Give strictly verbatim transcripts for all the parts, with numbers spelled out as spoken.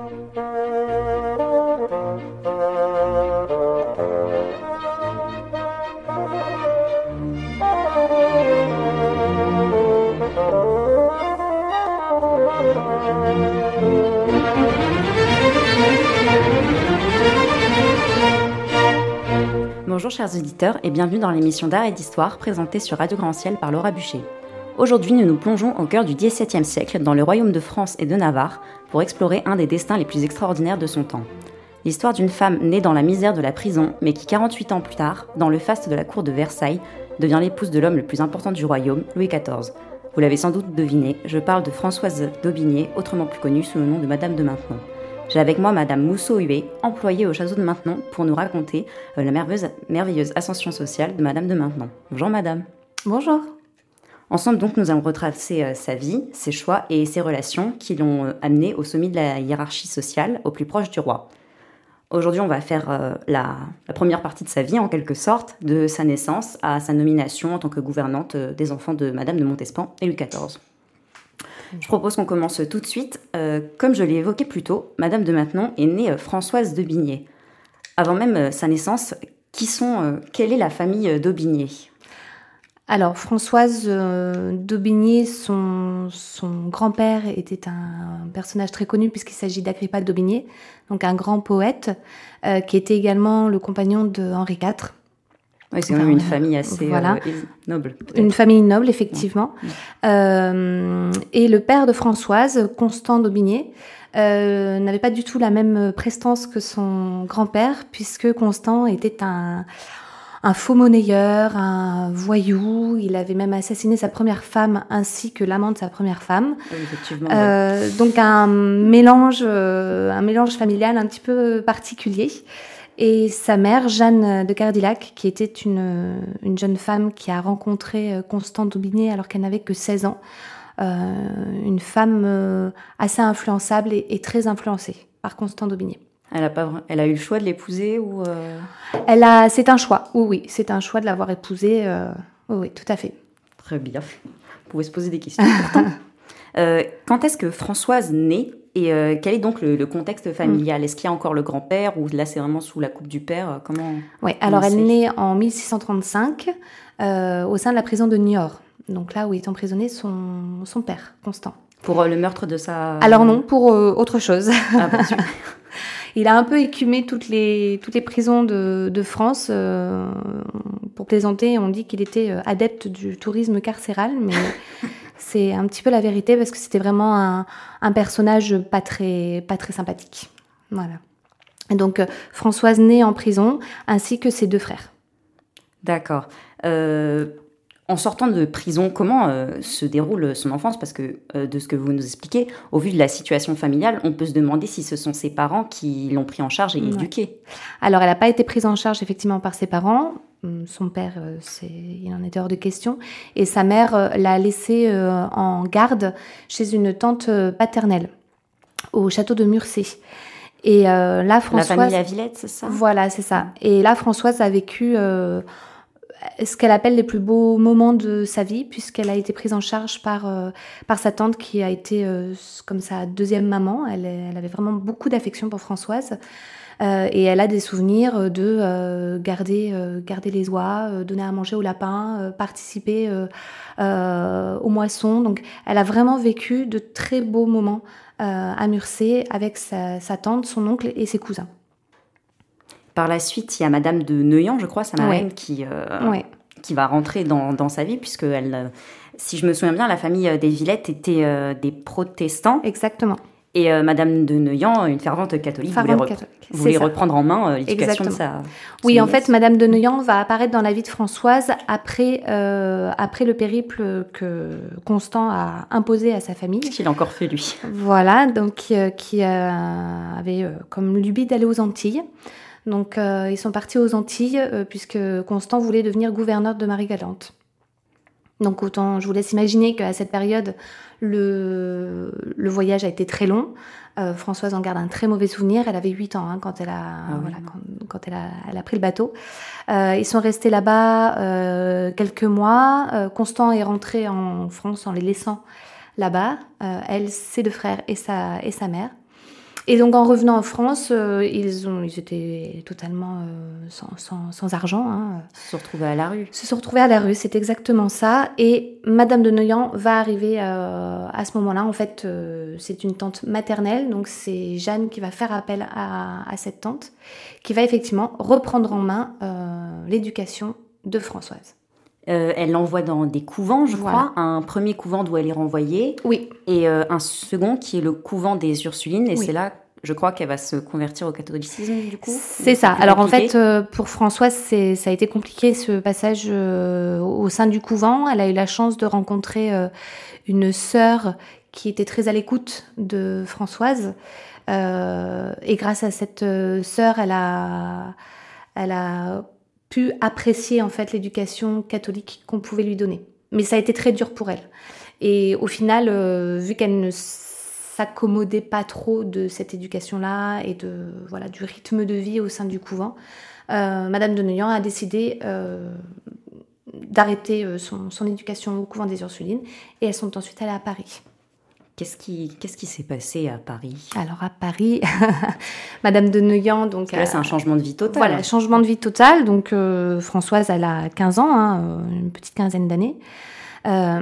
Bonjour chers auditeurs et bienvenue dans l'émission d'art et d'histoire présentée sur Radio Grand Ciel par Laura Bucher. Aujourd'hui, nous nous plongeons au cœur du dix-septième siècle dans le royaume de France et de Navarre pour explorer un des destins les plus extraordinaires de son temps. L'histoire d'une femme née dans la misère de la prison, mais qui quarante-huit ans plus tard, dans le faste de la cour de Versailles, devient l'épouse de l'homme le plus important du royaume, Louis quatorze. Vous l'avez sans doute deviné, je parle de Françoise d'Aubigné, autrement plus connue sous le nom de Madame de Maintenon. J'ai avec moi Madame Mousseau-Huet, employée au château de Maintenon, pour nous raconter euh, la merveilleuse, merveilleuse ascension sociale de Madame de Maintenon. Bonjour Madame. Bonjour. Ensemble donc, nous allons retracer euh, sa vie, ses choix et ses relations qui l'ont euh, amenée au sommet de la hiérarchie sociale, au plus proche du roi. Aujourd'hui, on va faire euh, la, la première partie de sa vie, en quelque sorte, de sa naissance à sa nomination en tant que gouvernante euh, des enfants de Madame de Montespan et Louis quatorze. Je propose qu'on commence tout de suite. Euh, comme je l'ai évoqué plus tôt, Madame de Maintenon est née euh, Françoise d'Aubigné. Avant même euh, sa naissance, qui sont, euh, quelle est la famille euh, d'Aubigné ? Alors, Françoise euh, d'Aubigné, son, son grand-père était un personnage très connu puisqu'il s'agit d'Agrippa d'Aubigné, donc un grand poète euh, qui était également le compagnon de Henri quatre. Oui, c'est quand même une famille assez voilà. euh, noble. Peut-être. Une famille noble, effectivement. Ouais. Euh, et le père de Françoise, Constant d'Aubigné, euh, n'avait pas du tout la même prestance que son grand-père, puisque Constant était un, un faux monnayeur, un voyou. Il avait même assassiné sa première femme ainsi que l'amant de sa première femme. Oui, effectivement. Euh, ouais. Donc un mélange, euh, un mélange familial un petit peu particulier. Et sa mère, Jeanne de Cardillac, qui était une, une jeune femme qui a rencontré Constant d'Aubigné alors qu'elle n'avait que seize ans. Euh, une femme euh, assez influençable et, et très influencée par Constant d'Aubigné. Elle a, pas, elle a eu le choix de l'épouser ou euh... Elle a, c'est un choix, oui, oui, c'est un choix de l'avoir épousée, euh, oui, oui, tout à fait. Très bien. Vous pouvez se poser des questions pourtant. euh, quand est-ce que Françoise naît ? Et euh, quel est donc le, le contexte familial ? Est-ce qu'il y a encore le grand-père ou là c'est vraiment sous la coupe du père ? Comment ? Oui, alors elle naît en mille six cent trente-cinq euh, au sein de la prison de Niort. Donc là où est emprisonné son, son père, Constant. Pour euh, le meurtre de sa... Alors non, pour euh, autre chose. Ah, bien sûr. Il a un peu écumé toutes les, toutes les prisons de, de France. Euh, pour plaisanter, on dit qu'il était adepte du tourisme carcéral, mais... C'est un petit peu la vérité parce que c'était vraiment un, un personnage pas très, pas très sympathique. Voilà. Et donc, euh, Françoise naît en prison, ainsi que ses deux frères. D'accord. Euh, en sortant de prison, comment euh, se déroule son enfance ? Parce que, euh, de ce que vous nous expliquez, au vu de la situation familiale, on peut se demander si ce sont ses parents qui l'ont pris en charge et ouais. éduquée. Alors, elle n'a pas été prise en charge, effectivement, par ses parents. Son père, c'est, il en était hors de question. Et sa mère l'a laissée euh, en garde chez une tante paternelle, au château de Murcé. Et euh, là, Françoise... La famille Lavillette, c'est ça ? Voilà, c'est ça. Et là, Françoise a vécu euh, ce qu'elle appelle les plus beaux moments de sa vie, puisqu'elle a été prise en charge par, euh, par sa tante, qui a été euh, comme sa deuxième maman. Elle, elle avait vraiment beaucoup d'affection pour Françoise. Euh, et elle a des souvenirs de euh, garder, euh, garder les oies, euh, donner à manger aux lapins, euh, participer euh, euh, aux moissons. Donc, elle a vraiment vécu de très beaux moments euh, à Murcé avec sa, sa tante, son oncle et ses cousins. Par la suite, il y a Madame de Neuillan, je crois, sa marraine, ouais. qui, euh, ouais. qui va rentrer dans, dans sa vie, puisque elle, euh, si je me souviens bien, la famille des Villettes était euh, des protestants. Exactement. Et euh, Madame de Neuillan, une fervente catholique, fervente voulait, rep- catholique. voulait reprendre en main euh, l'éducation Exactement. de sa... Oui, en fait, Madame de Neuillan va apparaître dans la vie de Françoise après, euh, après le périple que Constant a imposé à sa famille. Qu'il a encore fait, lui. Voilà, donc euh, qui euh, avait euh, comme lubie d'aller aux Antilles. Donc, euh, ils sont partis aux Antilles euh, puisque Constant voulait devenir gouverneur de Marie-Galante. Donc, autant, je vous laisse imaginer qu'à cette période, le, le voyage a été très long. Euh, Françoise en garde un très mauvais souvenir. Elle avait huit ans hein, quand, elle a, ah oui. voilà, quand, quand elle, a, elle a pris le bateau. Euh, ils sont restés là-bas euh, quelques mois. Euh, Constant est rentré en France en les laissant là-bas. Euh, elle, ses deux frères et sa, et sa mère. Et donc en revenant en France, euh, ils, ont, ils étaient totalement euh, sans, sans, sans argent. Hein. Ils se sont retrouvés à la rue. Se sont retrouvés à la rue, c'est exactement ça. Et Madame de Noyan va arriver euh, à ce moment-là. En fait, euh, c'est une tante maternelle, donc c'est Jeanne qui va faire appel à, à cette tante, qui va effectivement reprendre en main euh, l'éducation de Françoise. Euh, elle l'envoie dans des couvents, je Voilà. crois. Un premier couvent d'où elle est renvoyée. Oui. Et euh, un second qui est le couvent des Ursulines. Et Oui. c'est là, je crois, qu'elle va se convertir au catholicisme, du coup. C'est ça. plus Alors compliqué. en fait, euh, pour Françoise, c'est, ça a été compliqué ce passage euh, au sein du couvent. Elle a eu la chance de rencontrer euh, une sœur qui était très à l'écoute de Françoise. Euh, et grâce à cette euh, sœur, elle a, elle a pu apprécier en fait l'éducation catholique qu'on pouvait lui donner. Mais ça a été très dur pour elle. Et au final, euh, vu qu'elle ne s'accommodait pas trop de cette éducation-là et de voilà du rythme de vie au sein du couvent, euh, Madame de Noyan a décidé euh, d'arrêter euh, son, son éducation au couvent des Ursulines et elles sont ensuite allées à Paris. Qu'est-ce qui, qu'est-ce qui s'est passé à Paris? Alors à Paris, Madame de Neuillan, donc... Parce que là, c'est un changement de vie total. Voilà, changement de vie total. Donc euh, Françoise, elle a quinze ans, hein, une petite quinzaine d'années. Euh,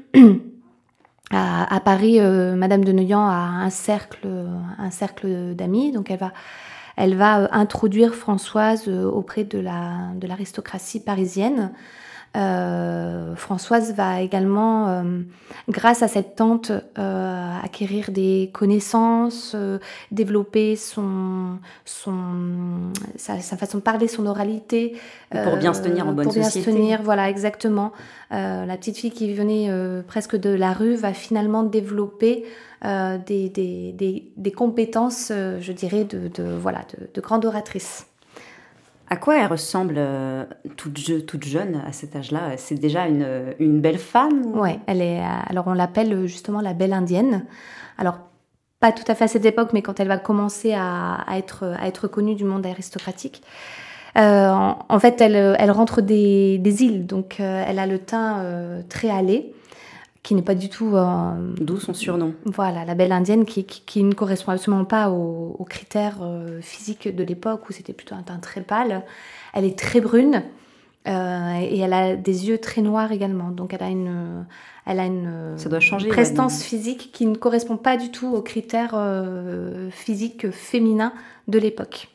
à, à Paris, euh, Madame de Neuillan a un cercle, un cercle d'amis. Donc elle va, elle va euh, introduire Françoise euh, auprès de la, de l'aristocratie parisienne. Euh, Françoise va également, euh, grâce à cette tante, euh, acquérir des connaissances, euh, développer son, son, sa, sa façon de parler, son oralité. Pour bien se tenir en bonne pour bien société. se tenir, voilà, exactement. Euh, la petite fille qui venait euh, presque de la rue va finalement développer euh, des, des, des, des compétences, euh, je dirais, de, de, voilà, de, de grande oratrice. À quoi elle ressemble euh, toute, je, toute jeune à cet âge-là? C'est déjà une, une belle femme ou... Ouais, elle est. Alors on l'appelle justement la belle indienne. Alors pas tout à fait à cette époque, mais quand elle va commencer à, à être à être connue du monde aristocratique. Euh, en, en fait, elle elle rentre des, des îles, donc euh, elle a le teint euh, très hâlé, qui n'est pas du tout... Euh, D'où son surnom. Voilà, la belle indienne qui, qui, qui ne correspond absolument pas aux, aux critères euh, physiques de l'époque où c'était plutôt un teint très pâle. Elle est très brune euh, et elle a des yeux très noirs également. Donc elle a une, elle a une Ça doit changer, prestance ouais, physique qui ne correspond pas du tout aux critères euh, physiques féminins de l'époque.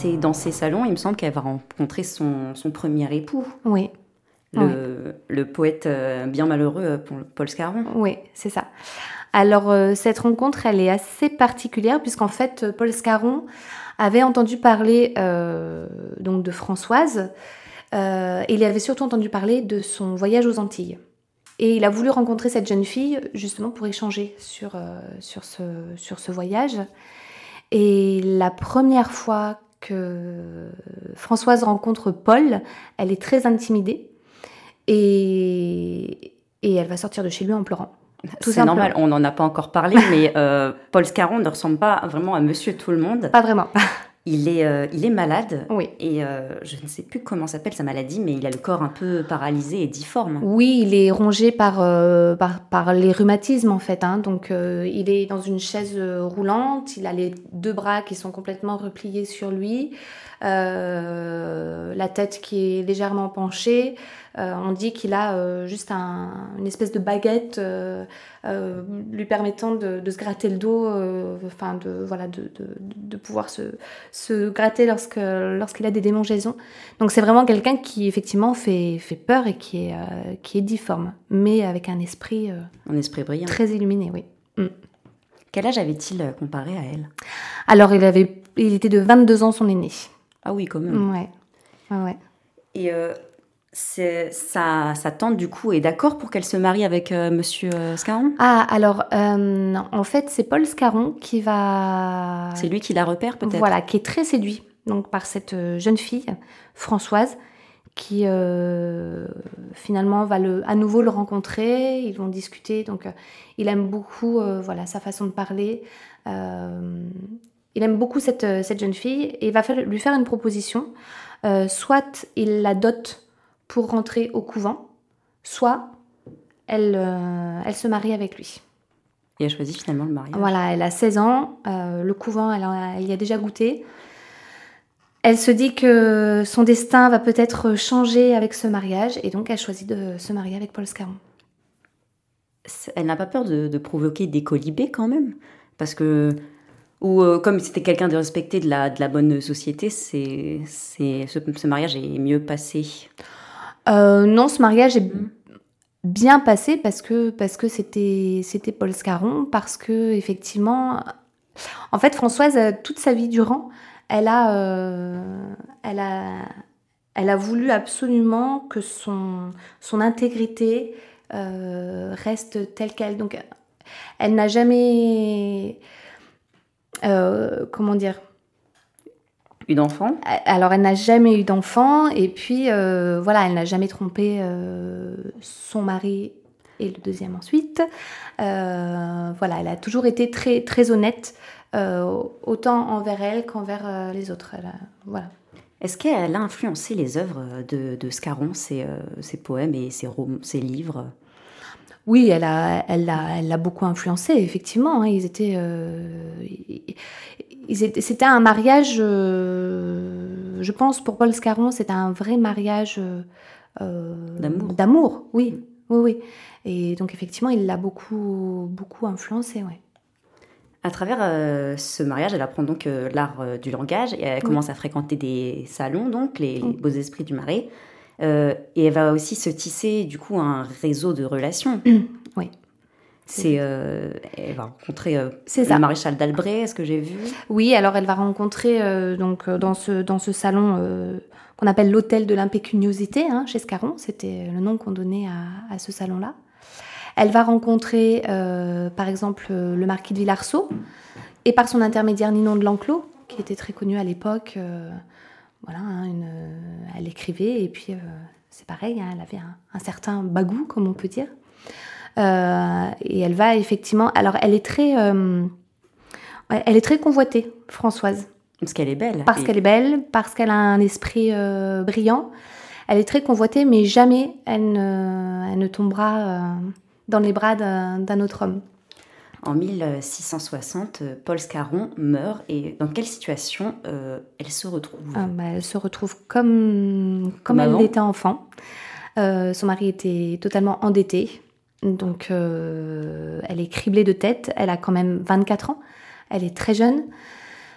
c'est dans ces salons, il me semble qu'elle va rencontrer son, son premier époux. Oui. Le, oui. le poète euh, bien malheureux, Paul Scarron. Oui, c'est ça. Alors, euh, cette rencontre, elle est assez particulière, puisqu'en fait, Paul Scarron avait entendu parler euh, donc de Françoise, euh, et il avait surtout entendu parler de son voyage aux Antilles. Et il a voulu rencontrer cette jeune fille, justement, pour échanger sur, euh, sur, ce, sur ce voyage. Et la première fois que Françoise rencontre Paul, elle est très intimidée, et, et elle va sortir de chez lui en pleurant. Tout c'est normal, on n'en a pas encore parlé, mais euh, Paul Scarron ne ressemble pas vraiment à Monsieur Tout-le-Monde. Pas vraiment. Il est, euh, il est malade, oui. et euh, je ne sais plus comment s'appelle sa maladie, mais il a le corps un peu paralysé et difforme. Oui, il est rongé par, euh, par, par les rhumatismes en fait. Hein. Donc euh, il est dans une chaise roulante, il a les deux bras qui sont complètement repliés sur lui, euh, la tête qui est légèrement penchée. Euh, on dit qu'il a euh, juste un, une espèce de baguette euh, euh, lui permettant de, de se gratter le dos, euh, enfin de voilà de, de, de pouvoir se, se gratter lorsque lorsqu'il a des démangeaisons. Donc c'est vraiment quelqu'un qui effectivement fait fait peur et qui est euh, qui est difforme, mais avec un esprit euh, un esprit brillant, très illuminé, oui. Mm. Quel âge avait-il comparé à elle? Alors il avait il était de vingt-deux ans son aîné. Ah oui, quand même. Ouais, ouais, ouais. Et euh... C'est, sa, sa tante, du coup, est d'accord pour qu'elle se marie avec euh, Monsieur euh, Scarron? Ah, alors, euh, en fait, c'est Paul Scarron qui va... C'est lui qui la repère, peut-être? Voilà, qui est très séduit donc, par cette jeune fille, Françoise, qui euh, finalement va le, à nouveau le rencontrer. Ils vont discuter, donc euh, il aime beaucoup euh, voilà, sa façon de parler. Euh, il aime beaucoup cette, cette jeune fille et va faire, lui faire une proposition. Euh, soit il la dote pour rentrer au couvent, soit elle, euh, elle se marie avec lui. Et elle choisit finalement le mariage. Voilà, elle a seize ans, euh, le couvent, elle, a, elle y a déjà goûté. Elle se dit que son destin va peut-être changer avec ce mariage, et donc elle choisit de se marier avec Paul Scarron. Elle n'a pas peur de, de provoquer des colibés quand même? Parce que, ou euh, comme c'était quelqu'un de respecté de la, de la bonne société, c'est, c'est, ce, ce mariage est mieux passé. Euh, non, ce mariage est bien passé parce que parce que c'était c'était Paul Scarron, parce que effectivement, en fait, Françoise toute sa vie durant, elle a euh, elle a elle a voulu absolument que son son intégrité euh, reste telle qu'elle. Donc, elle n'a jamais euh, comment dire. Eu d'enfant? Alors, elle n'a jamais eu d'enfant, et puis, euh, voilà, elle n'a jamais trompé euh, son mari et le deuxième ensuite. Euh, voilà, elle a toujours été très, très honnête, euh, autant envers elle qu'envers euh, les autres. Elle a, voilà. Est-ce qu'elle a influencé les œuvres de, de Scarron, ses, euh, ses poèmes et ses, rom- ses livres? Oui, elle a, elle l'a, elle l'a beaucoup influencé, effectivement. Hein, ils étaient... Euh, ils étaient c'était un mariage, euh, je pense, pour Paul Scarron, c'était un vrai mariage euh, d'amour. D'amour, oui, oui, oui. Et donc, effectivement, il l'a beaucoup, beaucoup influencé, ouais. À travers euh, ce mariage, elle apprend donc euh, l'art euh, du langage et elle oui. commence à fréquenter des salons, donc les, oui. les beaux esprits du Marais. Euh, et elle va aussi se tisser, du coup, un réseau de relations. Mmh, oui. C'est, euh, elle va rencontrer euh, le ça. maréchal d'Albret, est-ce que j'ai vu? Oui, alors elle va rencontrer euh, donc, dans, ce, dans ce salon euh, qu'on appelle l'hôtel de l'impécuniosité, hein, chez Scarron. C'était le nom qu'on donnait à, à ce salon-là. Elle va rencontrer, euh, par exemple, le marquis de Villarceau, et par son intermédiaire Ninon de L'Enclos, qui était très connu à l'époque. Euh, voilà, hein, une, elle écrivait, et puis euh, c'est pareil, hein, elle avait un, un certain bagou, comme on peut dire. Euh, et elle va effectivement... Alors, elle est très, euh, elle est très convoitée, Françoise. Parce qu'elle est belle. Parce et... qu'elle est belle, parce qu'elle a un esprit euh, brillant. Elle est très convoitée, mais jamais elle ne, elle ne tombera euh, dans les bras d'un, d'un autre homme. En mille six cent soixante, Paul Scarron meurt. Et dans quelle situation euh, elle se retrouve? ah, bah, Elle se retrouve comme, comme, comme elle l'était enfant. Euh, son mari était totalement endetté. Donc, euh, elle est criblée de tête. Elle a quand même vingt-quatre ans. Elle est très jeune.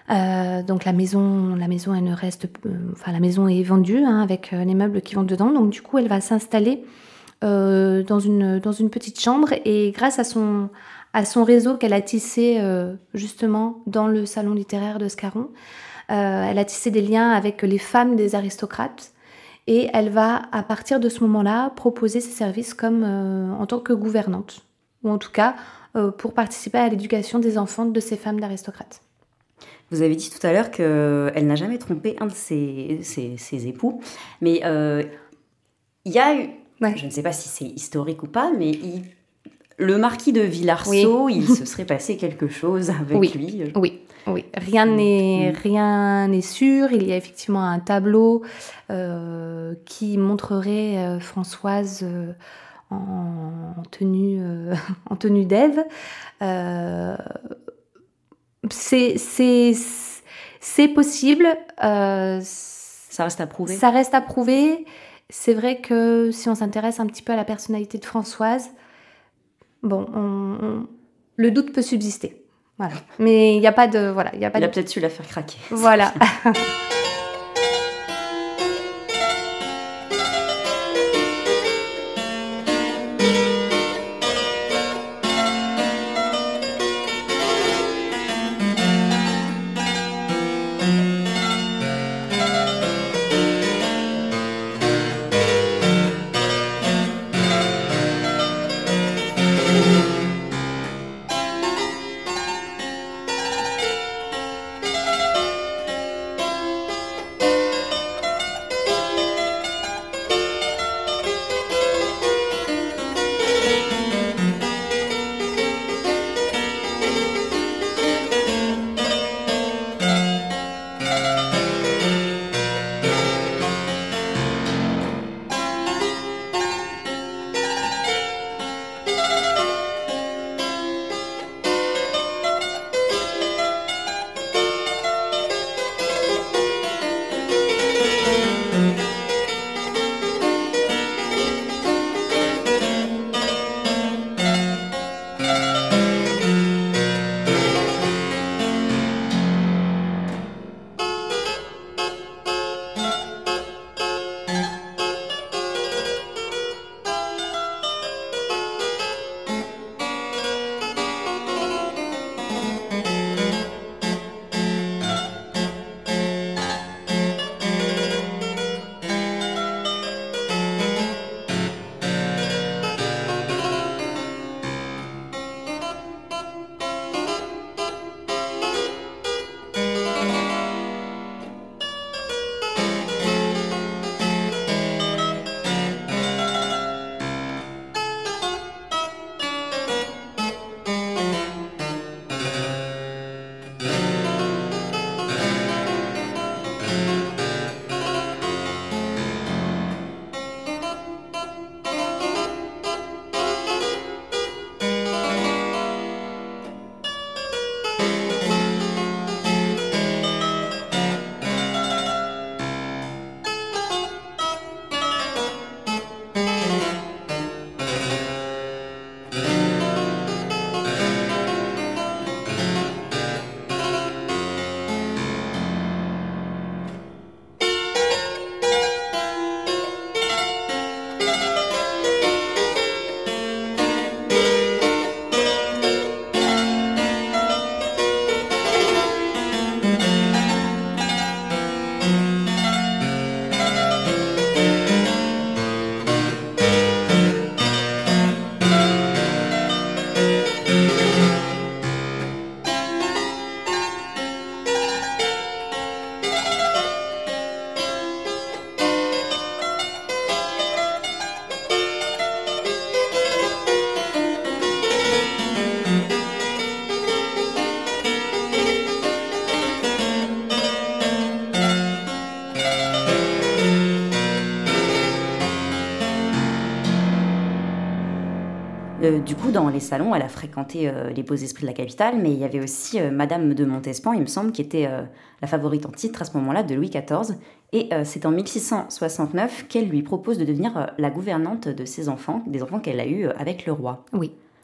Euh, donc la maison, la maison, elle ne reste, euh, enfin la maison est vendue hein, avec euh, les meubles qui vont dedans. Donc du coup, elle va s'installer euh, dans une dans une petite chambre et grâce à son à son réseau qu'elle a tissé euh, justement dans le salon littéraire de Scarron, euh, elle a tissé des liens avec les femmes des aristocrates et elle va à partir de ce moment-là proposer ses services comme euh, en tant que gouvernante ou en tout cas euh, pour participer à l'éducation des enfants de ces femmes d'aristocrates. Vous avez dit tout à l'heure qu'elle n'a jamais trompé un de ses, ses, ses époux, mais il euh, y a eu, ouais. je ne sais pas si c'est historique ou pas, mais il, le marquis de Villarceau, oui. il se serait passé quelque chose avec oui. lui. Oui, oui. Rien n'est, rien n'est sûr. Il y a effectivement un tableau euh, qui montrerait euh, Françoise euh, en, en tenue, euh, en tenue d'Ève. Euh, C'est, c'est, c'est possible. Euh, ça reste à prouver. Ça reste à prouver. C'est vrai que si on s'intéresse un petit peu à la personnalité de Françoise, bon, on, on, le doute peut subsister. Voilà. Mais il n'y a pas de, voilà, il y a pas. Il de... a peut-être su la faire craquer. Voilà. Euh, du coup, dans les salons, elle a fréquenté euh, les beaux esprits de la capitale, mais il y avait aussi euh, Madame de Montespan, il me semble, qui était euh, la favorite en titre à ce moment-là de Louis quatorze. Et euh, c'est en mille six cent soixante-neuf qu'elle lui propose de devenir euh, la gouvernante de ses enfants, des enfants qu'elle a eus euh, avec le roi. Oui.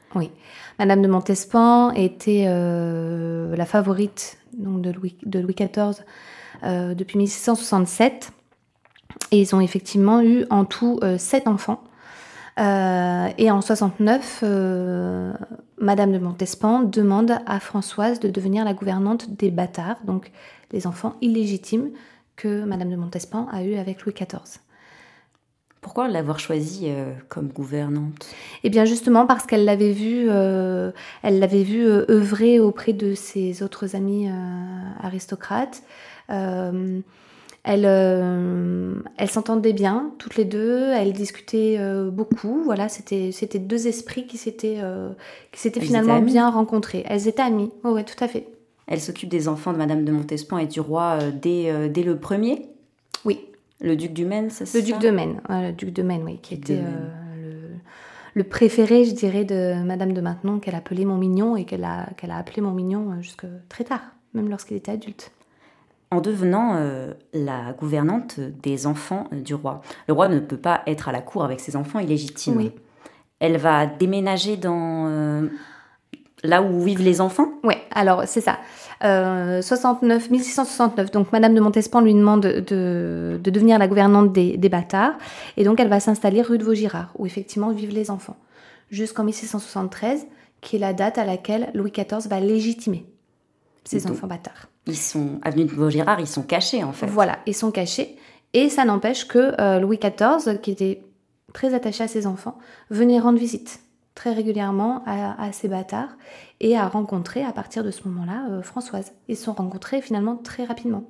Oui. Madame de Montespan était euh, la favorite donc, de, Louis, de Louis quatorze euh, depuis mille six cent soixante-sept. Et ils ont effectivement eu en tout euh, sept enfants. Euh, et en soixante-neuf, euh, Madame de Montespan demande à Françoise de devenir la gouvernante des bâtards, donc les enfants illégitimes que Madame de Montespan a eus avec Louis quatorze. Pourquoi l'avoir choisie euh, comme gouvernante ? Eh bien justement parce qu'elle l'avait vu, euh, elle l'avait vu euh, œuvrer auprès de ses autres amis euh, aristocrates. Euh, Elle, euh, elles s'entendaient bien, toutes les deux. Elles discutaient euh, beaucoup. Voilà, c'était, c'était deux esprits qui s'étaient, euh, qui s'étaient finalement bien rencontrés. Elles étaient amies. Oh, ouais, tout à fait. Elle s'occupe des enfants de Madame de Montespan et du roi euh, dès, euh, dès le premier ? Oui. Le duc du Maine, c'est ça ? Le duc de Maine, ouais, le duc de Maine, oui, qui était euh, le, le préféré, je dirais, de Madame de Maintenon, qu'elle appelait mon mignon et qu'elle a, qu'elle a appelé mon mignon jusque très tard, même lorsqu'il était adulte. En devenant euh, la gouvernante des enfants euh, du roi. Le roi ne peut pas être à la cour avec ses enfants illégitimes. Oui. Elle va déménager dans euh, là où vivent les enfants ? Oui, alors c'est ça. Euh, soixante-neuf, mille six cent soixante-neuf, donc Madame de Montespan lui demande de, de devenir la gouvernante des, des bâtards. Et donc elle va s'installer rue de Vaugirard, où effectivement vivent les enfants. Jusqu'en mille six cent soixante-treize, qui est la date à laquelle Louis quatorze va légitimer ces donc, enfants bâtards. Ils sont, avenue de Vaugirard, ils sont cachés en fait. Voilà, ils sont cachés. Et ça n'empêche que euh, Louis quatorze, qui était très attaché à ses enfants, venait rendre visite très régulièrement à, à ces bâtards et a rencontré à partir de ce moment-là euh, Françoise. Ils se sont rencontrés finalement très rapidement.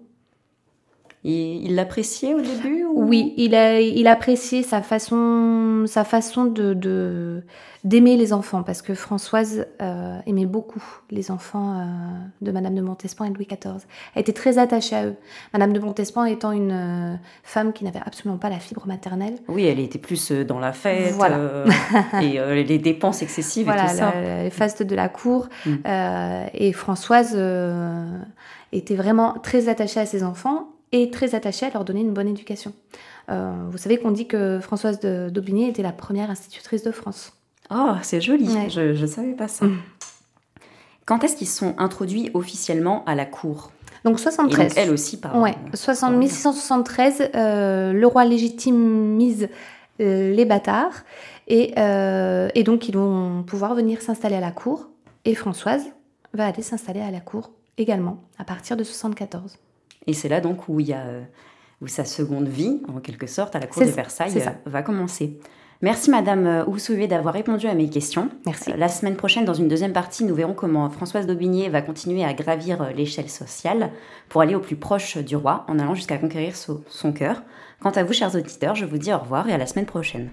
Et il l'appréciait au début ou... Oui, il, a, il appréciait sa façon, sa façon de, de, d'aimer les enfants, parce que Françoise euh, aimait beaucoup les enfants euh, de Madame de Montespan et de Louis quatorze. Elle était très attachée à eux. Madame de Montespan étant une euh, femme qui n'avait absolument pas la fibre maternelle. Oui, elle était plus dans la fête voilà. euh, et euh, les dépenses excessives voilà, et tout ça. La, les fastes de la cour. Mm. Euh, et Françoise euh, était vraiment très attachée à ses enfants et très attachée à leur donner une bonne éducation. Euh, vous savez qu'on dit que Françoise de, d'Aubigné était la première institutrice de France. Oh, c'est joli, ouais. je ne savais pas ça. Mmh. Quand est-ce qu'ils sont introduits officiellement à la cour ? Donc soixante-treize. Et donc elle aussi, pardon. Ouais, soixante, mille six cent soixante-treize, euh, le roi légitimise euh, les bâtards et, euh, et donc ils vont pouvoir venir s'installer à la cour. Et Françoise va aller s'installer à la cour également à partir de soixante-quatorze. Et c'est là donc où il y a où sa seconde vie, en quelque sorte, à la cour c'est de Versailles, ça, va commencer. Merci Madame Oussoué d'avoir répondu à mes questions. Merci. La semaine prochaine, dans une deuxième partie, nous verrons comment Françoise d'Aubigné va continuer à gravir l'échelle sociale pour aller au plus proche du roi, en allant jusqu'à conquérir son cœur. Quant à vous, chers auditeurs, je vous dis au revoir et à la semaine prochaine.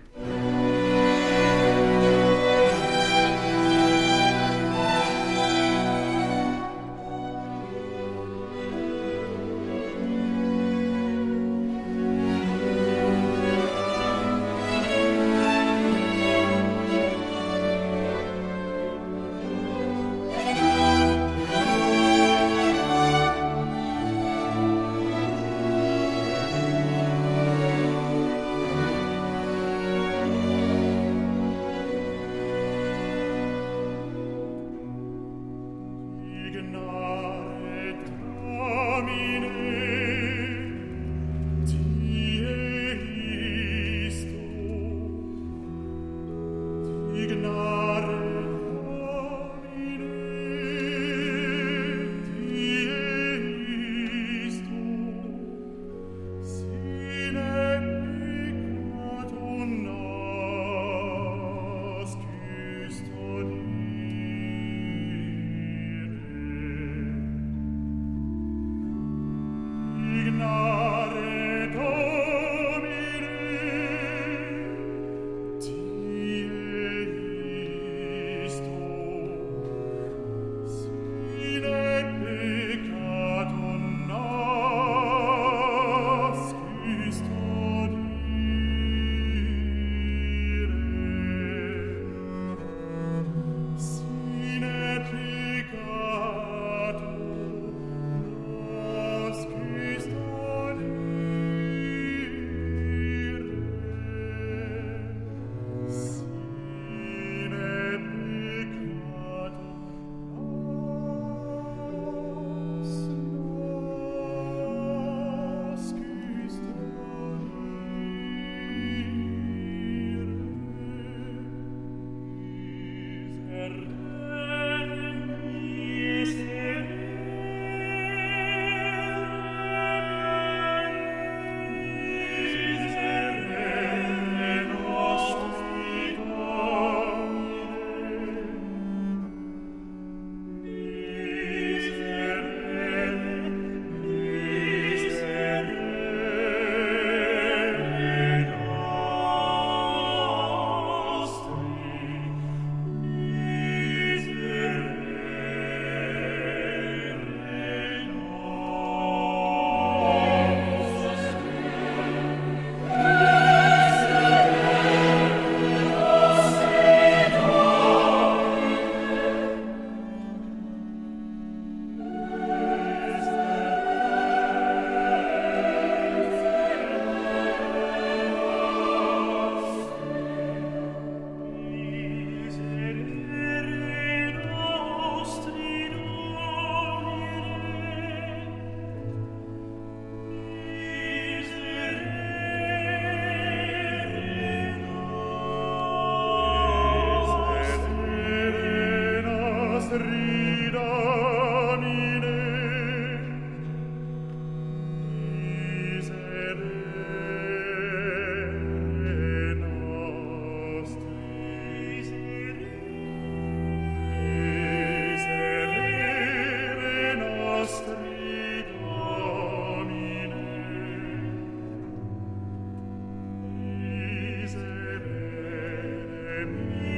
Miserere